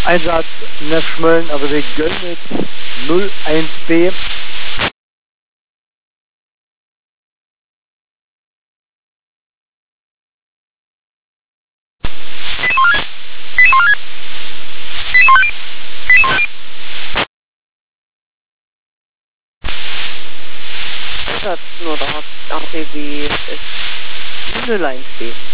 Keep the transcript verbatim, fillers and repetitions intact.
Einsatz Nefschmölln, also wegen Göllnitz null eins B. Einsatz Nordort, A P B ist null eins B.